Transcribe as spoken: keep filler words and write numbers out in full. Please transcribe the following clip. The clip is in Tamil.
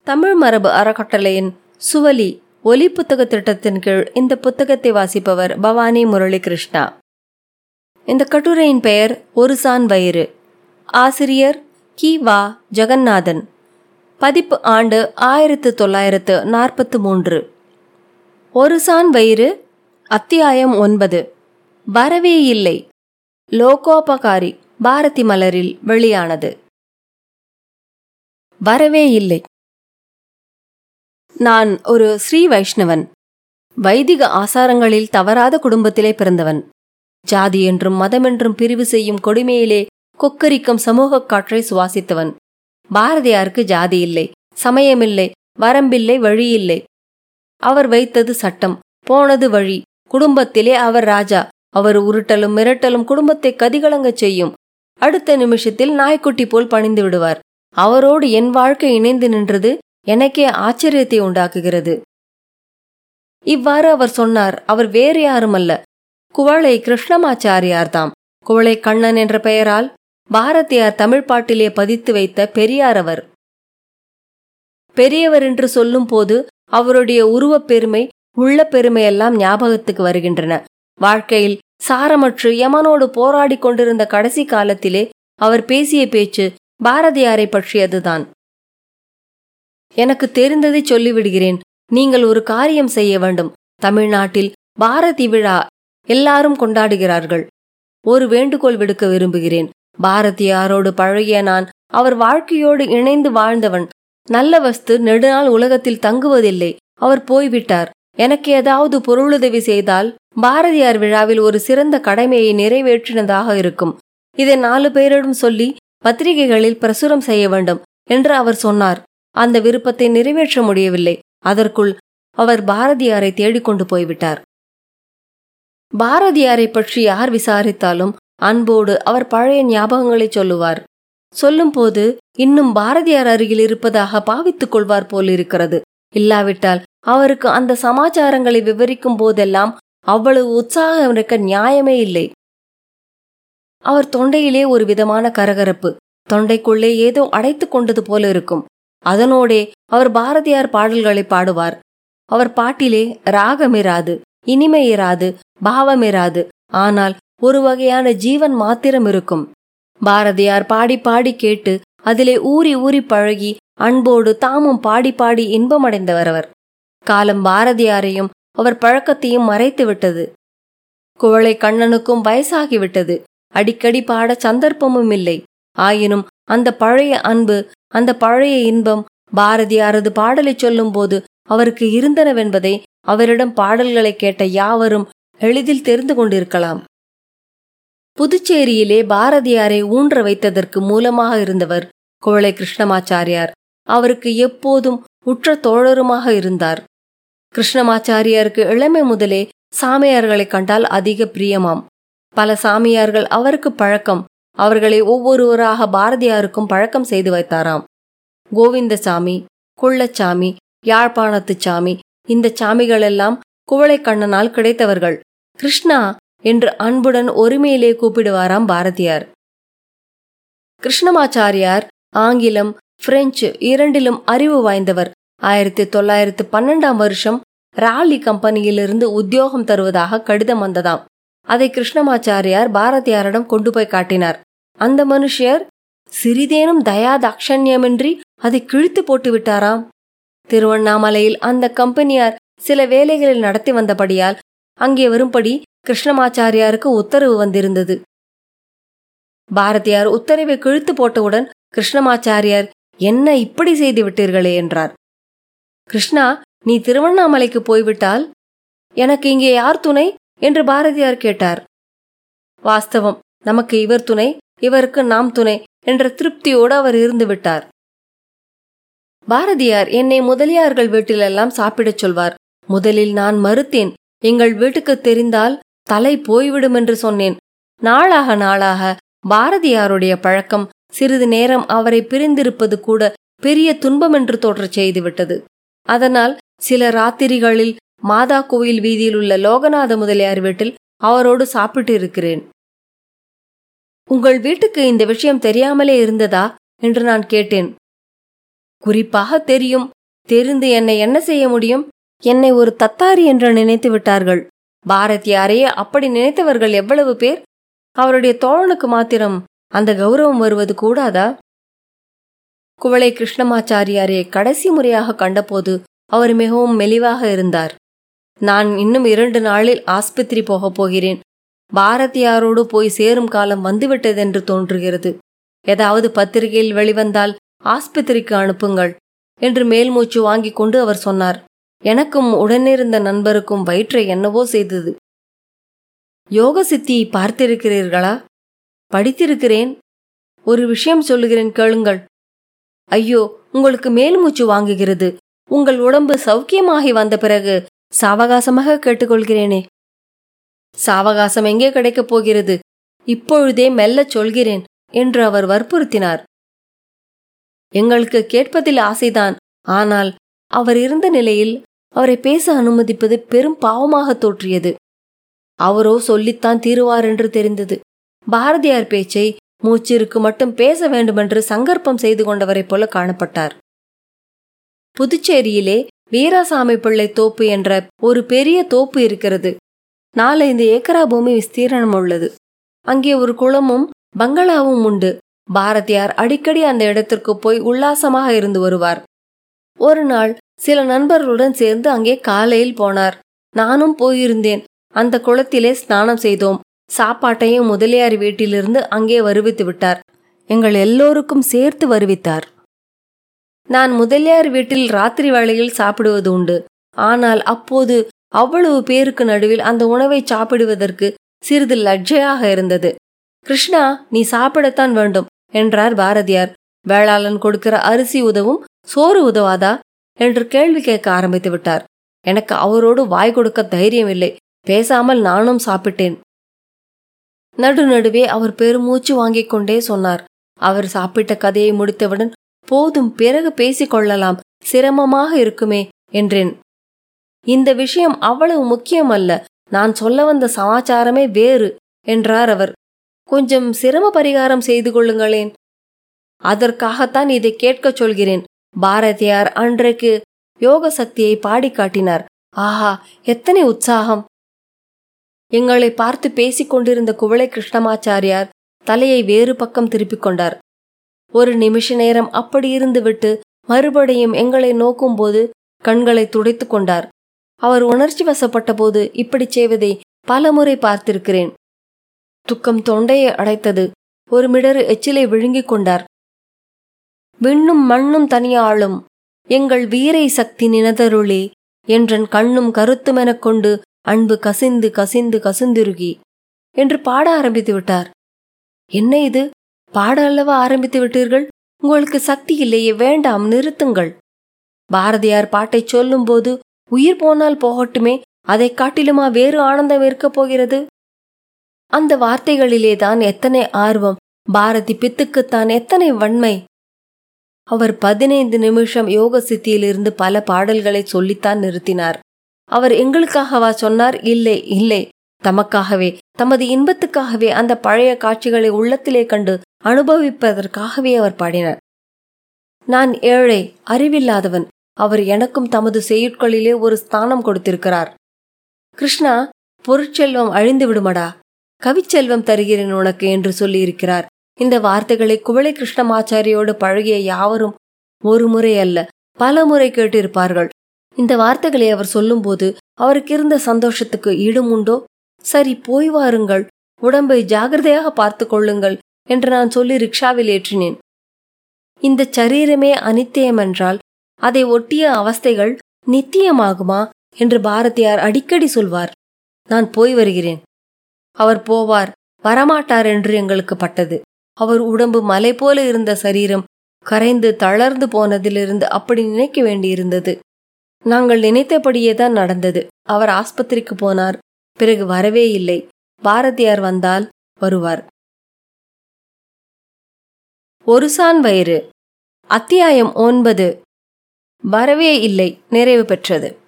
தமிழ் மரபு அறக்கட்டளையின் சுவலி ஒலி புத்தக திட்டத்தின் கீழ் இந்த புத்தகத்தை வாசிப்பவர் பவானி முரளி கிருஷ்ணா. இந்த கட்டுரையின் பெயர் ஒரு சான் வயிறு. ஆசிரியர் கி வா ஜெகநாதன். பதிப்பு ஆண்டு ஆயிரத்து தொள்ளாயிரத்து நாற்பத்து மூன்று. ஒரு சான் வயிறு. அத்தியாயம் ஒன்பது. வரவே இல்லை. லோகோபகாரி பாரதி மலரில் வெளியானது. வரவே இல்லை. நான் ஒரு ஸ்ரீ வைஷ்ணவன். வைதிக ஆசாரங்களில் தவறாத குடும்பத்திலே பிறந்தவன். ஜாதி என்றும் மதமென்றும் பிரிவு செய்யும் கொடுமையிலே கொக்கரிக்கும் சமூக காற்றை சுவாசித்தவன். பாரதியாருக்கு ஜாதி இல்லை, சமயமில்லை, வரம்பில்லை, வழியில்லை. அவர் வைத்தது சட்டம், போனது வழி. குடும்பத்திலே அவர் ராஜா. அவர் உருட்டலும் மிரட்டலும் குடும்பத்தை கதிகலங்கச் செய்யும். அடுத்த நிமிஷத்தில் நாய்க்குட்டி போல் பணிந்து விடுவார். அவரோடு என் வாழ்க்கை இணைந்து நின்றது எனக்கே ஆச்சரியத்தை உண்டாக்குகிறது. இவ்வாறு அவர் சொன்னார். அவர் வேறு யாருமல்ல, குவளை கிருஷ்ணமாச்சாரியார் தாம். குவளை கண்ணன் என்ற பெயரால் பாரதியார் தமிழ் பாட்டிலே பதித்து வைத்த பெரியார் அவர். பெரியவர் என்று சொல்லும் போது அவருடைய உருவப் பெருமை, உள்ள பெருமையெல்லாம் ஞாபகத்துக்கு வருகின்றன. வாழ்க்கையில் சாரமற்று யமனோடு போராடி கொண்டிருந்த கடைசி காலத்திலே அவர் பேசிய பேச்சு பாரதியாரை பற்றியதுதான். எனக்கு தெரிந்ததை சொல்லிவிடுகிறேன். நீங்கள் ஒரு காரியம் செய்ய வேண்டும். தமிழ்நாட்டில் பாரதி விழா எல்லாரும் கொண்டாடுகிறார்கள். ஒரு வேண்டுகோள் விடுக்க விரும்புகிறேன். பாரதியாரோடு பழகிய நான் அவர் வாழ்க்கையோடு இணைந்து வாழ்ந்தவன். நல்ல வஸ்து நெடுநாள் உலகத்தில் தங்குவதில்லை. அவர் போய்விட்டார். எனக்கு ஏதாவது பொருளுதவி செய்தால் பாரதியார் விழாவில் ஒரு சிறந்த கடமையை நிறைவேற்றினதாக இருக்கும். இதை நாலு பேரிடம் சொல்லி பத்திரிகைகளில் பிரசுரம் செய்ய வேண்டும் என்று அவர் சொன்னார். அந்த விருப்பத்தை நிறைவேற்ற முடியவில்லை. அதற்குள் அவர் பாரதியாரை தேடிக்கொண்டு போய்விட்டார். பாரதியாரை பற்றி யார் விசாரித்தாலும் அன்போடு அவர் பழைய ஞாபகங்களை சொல்லுவார். சொல்லும் போது இன்னும் பாரதியார் அருகில் இருப்பதாக பாவித்துக் கொள்வார் போலிருக்கிறது. இல்லாவிட்டால் அவருக்கு அந்த சமாச்சாரங்களை விவரிக்கும் போதெல்லாம் அவ்வளவு உற்சாகம் இருக்க நியாயமே இல்லை. அவர் தொண்டையிலே ஒரு விதமான கரகரப்பு. தொண்டைக்குள்ளே ஏதோ அடைத்து கொண்டது போல இருக்கும். அதனோடே அவர் பாரதியார் பாடல்களை பாடுவார். அவர் பாட்டிலே ராகமிராது, இனிமையிராது, பாவமிராது. ஆனால் ஒரு வகையான ஜீவன் மாத்திரம் இருக்கும். பாரதியார் பாடி பாடி கேட்டு அதிலே ஊறி ஊறி பழகி அன்போடு தாமும் பாடி பாடி இன்பமடைந்தவர் அவர். காலம் பாரதியாரையும் அவர் பழக்கத்தையும் மறைத்து விட்டது. குவளை கண்ணனுக்கும் வயசாகிவிட்டது. அடிக்கடி பாட சந்தர்ப்பமும் இல்லை. ஆயினும் அந்த பழைய அன்பு, அந்த பழைய இன்பம் பாரதியாரது பாடலை சொல்லும் போது அவருக்கு இருந்தனவென்பதை அவரிடம் பாடல்களை கேட்ட யாவரும் எளிதில் தெரிந்து கொண்டிருக்கலாம். புதுச்சேரியிலே பாரதியாரை ஊன்ற வைத்ததற்கு மூலமாக இருந்தவர் குவளை கிருஷ்ணமாச்சாரியார். அவருக்கு எப்போதும் உற்ற தோழருமாக இருந்தார். கிருஷ்ணமாச்சாரியாருக்கு இளமை முதலே சாமியார்களை கண்டால் அதிக பிரியமாம். பல சாமியார்கள் அவருக்கு பழக்கம். அவர்களை ஒவ்வொருவராக பாரதியாருக்கும் பழக்கம் செய்து வைத்தாராம். கோவிந்தசாமி, குள்ளச்சாமி, யாழ்ப்பாணத்து சாமி, இந்த சாமிகளெல்லாம் குவளை கண்ணனால் கிடைத்தவர்கள். கிருஷ்ணா என்று அன்புடன் ஒருமையிலே கூப்பிடுவாராம் பாரதியார். கிருஷ்ணமாச்சாரியார் ஆங்கிலம், பிரெஞ்சு இரண்டிலும் அறிவு வாய்ந்தவர். ஆயிரத்தி தொள்ளாயிரத்து பன்னெண்டாம் வருஷம் ராலி கம்பெனியிலிருந்து உத்தியோகம் தருவதாக கடிதம் வந்ததாம். அதை கிருஷ்ணமாச்சாரியார் பாரதியாரிடம் கொண்டு போய் காட்டினார். அந்த மனுஷர் சிறிதேனும் தயா தாட்சண்யமின்றி அதை கிழித்து போட்டு விட்டாராம். திருவண்ணாமலையில் அந்த கம்பெனியார் சில வேலைகளில் நடத்தி வந்தபடியால் அங்கே வரும்படி கிருஷ்ணமாச்சாரியாருக்கு உத்தரவு வந்திருந்தது. பாரதியார் உத்தரவை கிழித்து போட்டவுடன் கிருஷ்ணமாச்சாரியார், என்ன இப்படி செய்து விட்டீர்களே என்றார். கிருஷ்ணா, நீ திருவண்ணாமலைக்கு போய்விட்டால் எனக்கு இங்கே யார் துணை என்று பாரதியார் கேட்டார். வாஸ்தவம், நமக்கு இவர் துணை, இவருக்கு நாம் துணை என்ற திருப்தியோடு அவர் இருந்து விட்டார். பாரதியார் என்னை முதலியார்கள் வீட்டிலெல்லாம் சாப்பிடச் சொல்வார். முதலில் நான் மறுத்தேன். எங்கள் வீட்டுக்கு தெரிந்தால் தலை போய்விடும் என்று சொன்னேன். நாளாக நாளாக பாரதியாருடைய பழக்கம் சிறிது நேரம் அவரை பிரிந்திருப்பது கூட பெரிய துன்பம் என்று தோற்றச் செய்துவிட்டது. அதனால் சில ராத்திரிகளில் மாதா கோயில் வீதியில் உள்ள லோகநாத முதலியார் வீட்டில் அவரோடு சாப்பிட்டு இருக்கிறேன். உங்கள் வீட்டுக்கு இந்த விஷயம் தெரியாமலே இருந்ததா என்று நான் கேட்டேன். குறிப்பாக தெரியும் தெரிந்து என்னை என்ன செய்ய முடியும்? என்னை ஒரு தத்தாரி என்று நினைத்து விட்டார்கள். பாரதியாரையே அப்படி நினைத்தவர்கள் எவ்வளவு பேர்? அவருடைய தோழனுக்கு மாத்திரம் அந்த கௌரவம் வருவது கூடாதா? குவளை கிருஷ்ணமாச்சாரியாரை கடைசி முறையாக கண்டபோது அவர் மிகவும் மெலிவாக இருந்தார். நான் இன்னும் இரண்டு நாளில் ஆஸ்பத்திரி போகப் போகிறேன். பாரதியாரோடு போய் சேரும் காலம் வந்துவிட்டதென்று தோன்றுகிறது. ஏதாவது பத்திரிகையில் வெளிவந்தால் ஆஸ்பத்திரிக்கு அனுப்புங்கள் என்று மேல் மூச்சு வாங்கிக் கொண்டு அவர் சொன்னார். எனக்கும் உடனிருந்த நண்பருக்கும் வயிற்றை என்னவோ செய்தது. யோக சித்தியை பார்த்திருக்கிறீர்களா? படித்திருக்கிறேன். ஒரு விஷயம் சொல்லுகிறேன், கேளுங்கள். ஐயோ, உங்களுக்கு மேல் மூச்சு வாங்குகிறது. உங்கள் உடம்பு சௌக்கியமாகி வந்த பிறகு சாவகாசமாக கேட்டுக்கொள்கிறேனே. சாவகாசம் எங்கே கிடைக்கப் போகிறது? இப்பொழுதே மெல்லச் சொல்கிறேன் என்று அவர் வற்புறுத்தினார். எங்களுக்கு கேட்பதில் ஆசைதான். ஆனால் அவர் இருந்த நிலையில் அவரை பேச அனுமதிப்பது பெரும் பாவமாக தோற்றியது. அவரோ சொல்லித்தான் தீருவார் என்று தெரிந்தது. பாரதியார் பேச்சை மூச்சிற்கு மட்டும் பேச வேண்டுமென்று சங்கற்பம் செய்து கொண்டவரை போல காணப்பட்டார். புதுச்சேரியிலே வீராசாமி பிள்ளை தோப்பு என்ற ஒரு பெரிய தோப்பு இருக்கிறது. நாலைந்து ஏக்கரா பூமி விஸ்தீரணம் உள்ளது. அங்கே ஒரு குளமும் பங்களாவும் உண்டு. பாரதியார் அடிக்கடி அந்த இடத்திற்கு போய் உல்லாசமாக இருந்து வருவார். ஒரு நாள் சில நண்பர்களுடன் சேர்ந்து அங்கே காலையில் போனார். நானும் போயிருந்தேன். அந்த குளத்திலே ஸ்நானம் செய்தோம். சாப்பாட்டையும் முதலியார் வீட்டிலிருந்து அங்கே வருவித்து விட்டார். எங்கள் எல்லோருக்கும் சேர்த்து வருவித்தார். நான் முதலியார் வீட்டில் ராத்திரி வேளையில் சாப்பிடுவது உண்டு. ஆனால் அப்போது அவ்வளவு பேருக்கு நடுவில் அந்த உணவை சாப்பிடுவதற்கு சிறிது லஜ்ஜையாக இருந்தது. கிருஷ்ணா, நீ சாப்பிடத்தான் வேண்டும் என்றார் பாரதியார். வேளாளன் கொடுக்கிற அரிசி உதவும், சோறு உதவாதா என்று கேள்வி கேட்க ஆரம்பித்து விட்டார். எனக்கு அவரோடு வாய் கொடுக்க தைரியம் இல்லை. பேசாமல் நானும் சாப்பிட்டேன். நடுநடுவே அவர் பெருமூச்சு வாங்கிக் கொண்டே சொன்னார். அவர் சாப்பிட்ட கதையை முடித்தவுடன், போதும், பிறகு பேசிக்கொள்ளலாம், சிரமமாக இருக்குமே என்றேன். இந்த விஷயம் அவ்வளவு முக்கியம் அல்ல. நான் சொல்ல வந்த சமாச்சாரமே வேறு என்றார் அவர். கொஞ்சம் சிரம பரிகாரம் செய்து கொள்ளுங்களேன். அதற்காகத்தான் இதை கேட்கச் சொல்கிறேன். பாரதியார் அன்றைக்கு யோக சக்தியை பாடி காட்டினார். ஆஹா, எத்தனை உற்சாகம்! எங்களை பார்த்து பேசிக் கொண்டிருந்த குவளை கிருஷ்ணமாச்சாரியார் தலையை வேறு பக்கம் திருப்பிக் கொண்டார். ஒரு நிமிஷ நேரம் அப்படி இருந்துவிட்டு மறுபடியும் எங்களை நோக்கும்போது கண்களை துடைத்து கொண்டார். அவர் உணர்ச்சி வசப்பட்ட போது இப்படி செய்வதை பலமுறை பார்த்திருக்கிறேன். துக்கம் தொண்டையை அடைத்தது. ஒரு மிடறு எச்சிலை விழுங்கிக் கொண்டார். விண்ணும் மண்ணும் தனியாளும் எங்கள் வீரை சக்தி நினதருளே என்றன் கண்ணும் கருத்துமெனக் கொண்டு அன்பு கசிந்து கசிந்து கசிந்துருகி என்று பாட ஆரம்பித்து விட்டார். என்ன இது? பாட அல்லவா ஆரம்பித்து விட்டீர்கள்? உங்களுக்கு சக்தி இல்லையே, வேண்டாம், நிறுத்துங்கள். பாரதியார் பாட்டை சொல்லும் போது உயிர் போனால் போகட்டுமே, அதை காட்டிலுமா வேறு ஆனந்தம் இருக்கப் போகிறது? அந்த வார்த்தைகளிலேதான் எத்தனை ஆர்வம்! பாரதி பித்துக்குத்தான் எத்தனை வன்மை! அவர் பதினைந்து நிமிஷம் யோக சித்தியிலிருந்து பல பாடல்களை சொல்லித்தான் நிறுத்தினார். அவர் எங்களுக்காகவா சொன்னார்? இல்லை இல்லை, தமக்காகவே, தமது இன்பத்துக்காகவே, அந்த பழைய காட்சிகளை உள்ளத்திலே கண்டு அனுபவிப்பதற்காகவே அவர் பாடினார். நான் ஏழை, அறிவில்லாதவன். அவர் எனக்கும் தமது செய்யுட்களிலே ஒரு ஸ்தானம் கொடுத்திருக்கிறார். கிருஷ்ணா, பொருட்செல்வம் அழிந்து விடுமடா, கவிச்செல்வம் தருகிறேன் உனக்கு என்று சொல்லியிருக்கிறார். இந்த வார்த்தைகளை குவளை கிருஷ்ணமாச்சாரியோடு பழகிய யாவரும் ஒரு முறை அல்ல, பல முறை கேட்டிருப்பார்கள். இந்த வார்த்தைகளை அவர் சொல்லும்போது அவருக்கு இருந்த சந்தோஷத்துக்கு ஈடும் உண்டோ? சரி, போய் வாருங்கள், உடம்பை ஜாகிரதையாக பார்த்து கொள்ளுங்கள் என்று நான் சொல்லி ரிக்ஷாவில் ஏற்றினேன். இந்த சரீரமே அனித்தியமென்றால் அதை ஒட்டிய அவஸ்தைகள் நித்தியமாகுமா என்று பாரதியார் அடிக்கடி சொல்வார். நான் போய் வருகிறேன். அவர் போவார், வரமாட்டார் என்று எங்களுக்கு பட்டது. அவர் உடம்பு மலை போல இருந்த சரீரம் கரைந்து தளர்ந்து போனதிலிருந்து அப்படி நினைக்க வேண்டியிருந்தது. நாங்கள் நினைத்தபடியேதான் நடந்தது. அவர் ஆஸ்பத்திரிக்கு போனார். பிறகு வரவே இல்லை. பாரதியார் வந்தால் வருவார். ஒருசான் வயிறு. அத்தியாயம் ஒன்பது. வரவே இல்லை, நிறைவு பெற்றது.